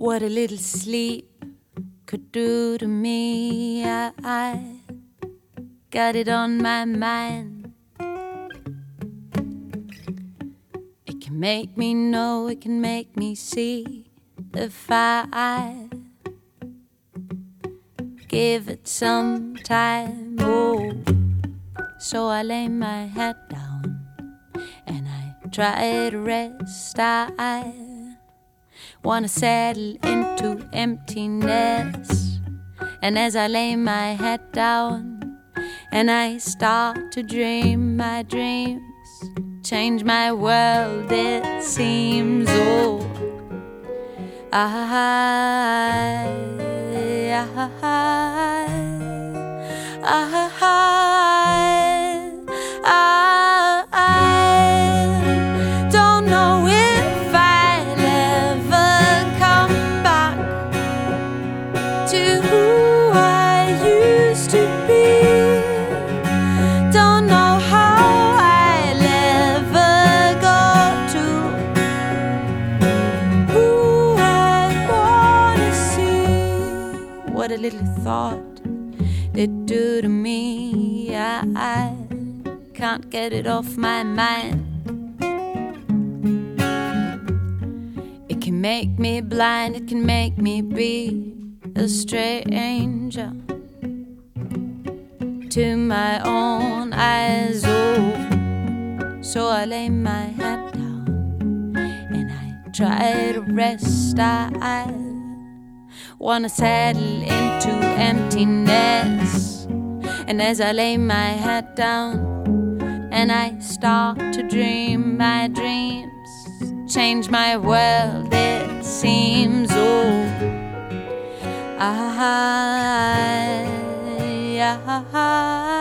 What a little sleep could do to me. I got it on my mind. It can make me know, it can make me see if I give it some time. Oh, so I lay my head down and I try to rest. I wanna settle into emptiness. And as I lay my head down and I start to dream, my dreams change my world, it seems. Oh, I don't know if I'll ever come back to who I used to be. Don't know how I'll ever go to who I wanna see. What a little thought it do to me. I can't get it off my mind. It can make me blind, it can make me be a stranger to my own eyes. Oh, so I lay my head down and I try to rest. I wanna settle into emptiness. And as I lay my head down and I start to dream, my dreams change my world, it seems. Oh, I